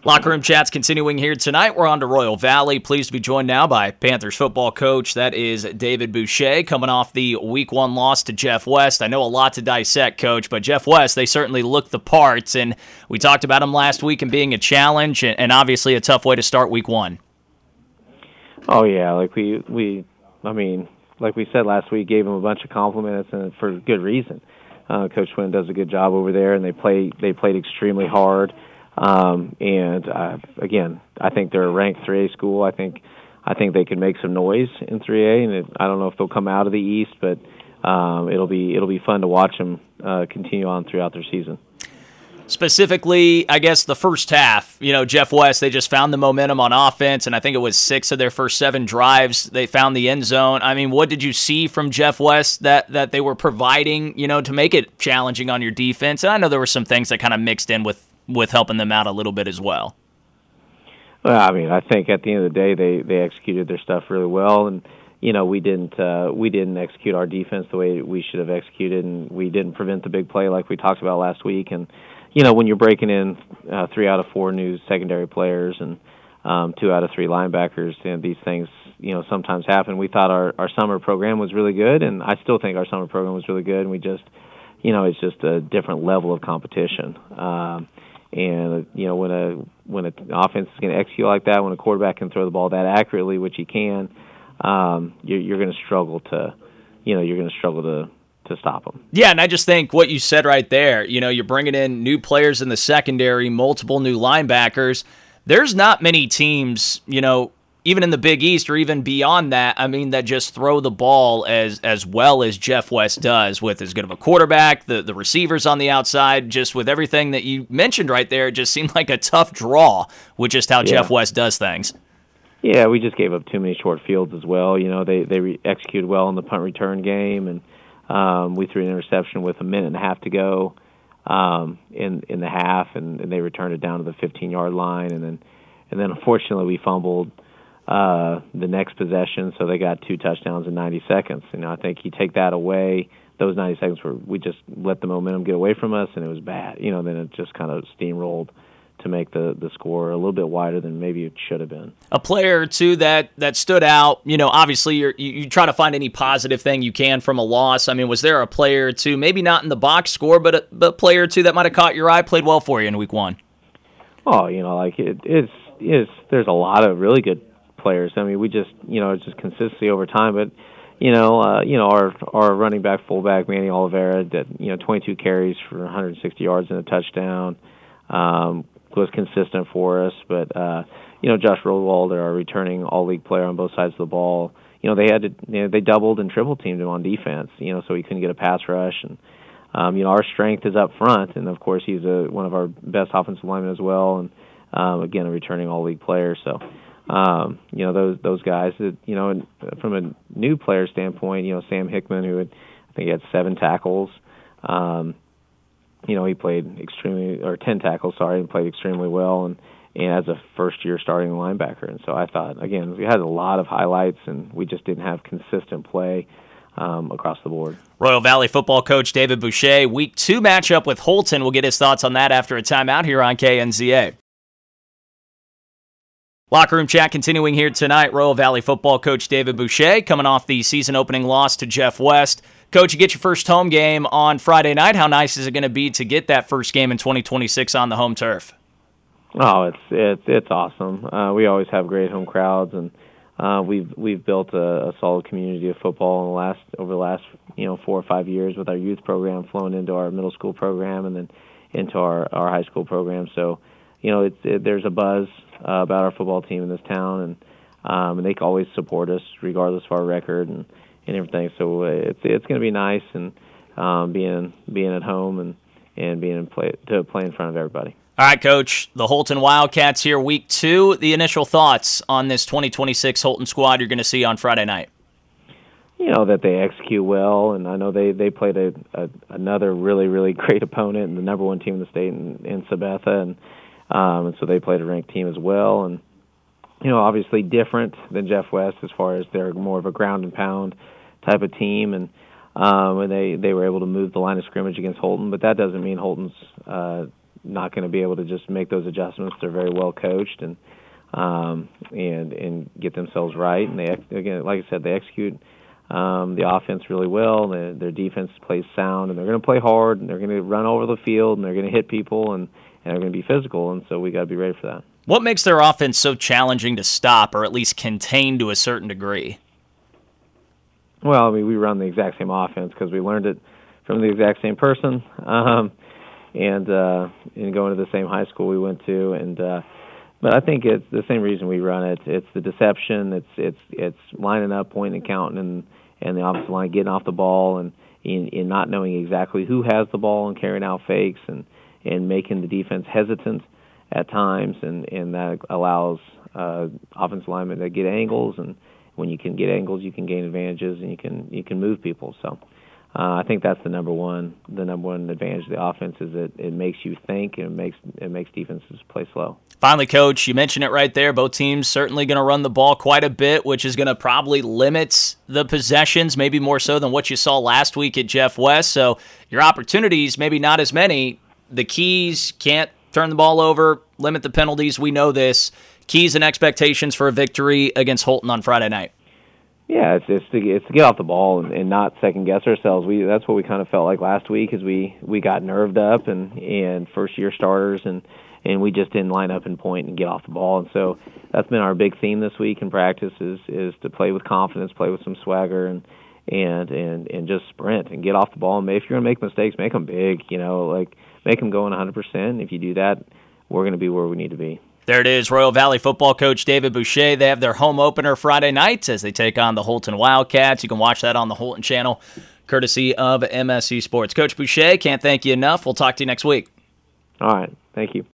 Locker Room Chat's continuing here tonight. We're on to Royal Valley. Pleased to be joined now by Panthers football coach. That is David Boucher, coming off the Week 1 loss to Jeff West. I know a lot to dissect, Coach, but Jeff West, they certainly look the parts, and we talked about him last week and being a challenge and obviously a tough way to start Week 1. Oh, yeah. Like we said last week, gave him a bunch of compliments, and for good reason. Coach Wynn does a good job over there, and they played extremely hard. Again, I think they're a ranked 3A school. I think they can make some noise in 3A, and I don't know if they'll come out of the East, but it'll be fun to watch them continue on throughout their season. Specifically, I guess the first half, Jeff West, they just found the momentum on offense, and I think it was 6 of their first 7 drives. They found the end zone. I mean, what did you see from Jeff West that they were providing, to make it challenging on your defense? And I know there were some things that kind of mixed in with helping them out a little bit as well. Well, I think at the end of the day, they executed their stuff really well, and we didn't execute our defense the way we should have executed, and we didn't prevent the big play like we talked about last week. And when you're breaking in 3 out of 4 new secondary players and 2 out of 3 linebackers, and these things sometimes happen. We thought our summer program was really good, and I still think our summer program was really good, and we just it's just a different level of competition. And when an offense is going to execute like that, when a quarterback can throw the ball that accurately, which he can, you're going to struggle to stop them. Yeah, and I just think what you said right there. You're bringing in new players in the secondary, multiple new linebackers. There's not many teams, even in the Big East or even beyond that, that just throw the ball as well as Jeff West does, with as good of a quarterback, the receivers on the outside, just with everything that you mentioned right there. It just seemed like a tough draw with just how Jeff West does things. Yeah, we just gave up too many short fields as well. They executed well in the punt return game, and we threw an interception with a minute and a half to go in the half, and they returned it down to the 15-yard line, and then unfortunately we fumbled the next possession, so they got 2 touchdowns in 90 seconds. I think you take that away, those 90 seconds where we just let the momentum get away from us, and it was bad. Then it just kind of steamrolled to make the score a little bit wider than maybe it should have been. A player or two that stood out, obviously you try to find any positive thing you can from a loss. Was there a player or two, maybe not in the box score, but a player or two that might have caught your eye, played well for you in Week 1? Oh, there's a lot of really good players. We just, it's just consistency over time. But, our running back, fullback, Manny Oliveira, did, 22 carries for 160 yards and a touchdown, was consistent for us. But, Josh Rollwalder, our returning all-league player on both sides of the ball, they doubled and triple teamed him on defense, so he couldn't get a pass rush. And, our strength is up front, and of course he's one of our best offensive linemen as well, and again, a returning all-league player. So, those guys that, and from a new player standpoint, Sam Hickman, who I think he had 7 tackles, he played 10 tackles, and played extremely well, and as a first-year starting linebacker. And so I thought, again, we had a lot of highlights, and we just didn't have consistent play across the board. Royal Valley football coach David Boucher, Week 2 matchup with Holton. We'll get his thoughts on that after a timeout here on KNZA. Locker Room Chat continuing here tonight. Royal Valley football coach David Boucher coming off the season-opening loss to Jeff West. Coach, you get your first home game on Friday night. How nice is it going to be to get that first game in 2026 on the home turf? Oh, it's awesome. We always have great home crowds, and we've built a solid community of football over the last 4 or 5 years with our youth program flowing into our middle school program and then into our high school program. So, there's a buzz about our football team in this town, and they always support us regardless of our record and everything. So it's going to be nice, and being at home and being to play in front of everybody. All right, Coach, the Holton Wildcats here, Week 2. The initial thoughts on this 2026 Holton squad you're going to see on Friday night? That they execute well, and I know they played another really, really great opponent and the number 1 team in the state in Sabetha, and so they played a ranked team as well, and obviously different than Jeff West as far as they're more of a ground and pound type of team, and they were able to move the line of scrimmage against Holton, but that doesn't mean Holton's not going to be able to just make those adjustments. They're very well coached and get themselves right. And they, again, like I said, they execute the offense really well. Their defense plays sound, and they're going to play hard, and they're going to run over the field, and they're going to hit people, and they're going to be physical. And so we got to be ready for that. What makes their offense so challenging to stop, or at least contain to a certain degree? Well, I mean, we run the exact same offense because we learned it from the exact same person, and going to the same high school we went to, and but I think it's the same reason we run it. It's the deception. It's lining up, pointing, and counting, and the offensive line getting off the ball, and in not knowing exactly who has the ball and carrying out fakes, and making the defense hesitant at times, and that allows offensive linemen to get angles, and when you can get angles, you can gain advantages, and you can move people. So I think that's the number one advantage of the offense is that it makes you think, and it makes defenses play slow. Finally, Coach, you mentioned it right there. Both teams certainly going to run the ball quite a bit, which is going to probably limit the possessions, maybe more so than what you saw last week at Jeff West. So your opportunities, maybe not as many. The keys, can't turn the ball over, limit the penalties. We know this. Keys and expectations for a victory against Holton on Friday night. Yeah, it's to get off the ball and not second guess ourselves. That's what we kind of felt like last week, is we got nerved up and first year starters and we just didn't line up and point and get off the ball. And so that's been our big theme this week in practice is to play with confidence, play with some swagger, and just sprint and get off the ball. And if you're gonna make mistakes, make them big. Like make them go in 100%. If you do that, we're gonna be where we need to be. There it is, Royal Valley football coach David Boucher. They have their home opener Friday night as they take on the Holton Wildcats. You can watch that on the Holton channel, courtesy of MSC Sports. Coach Boucher, can't thank you enough. We'll talk to you next week. All right. Thank you.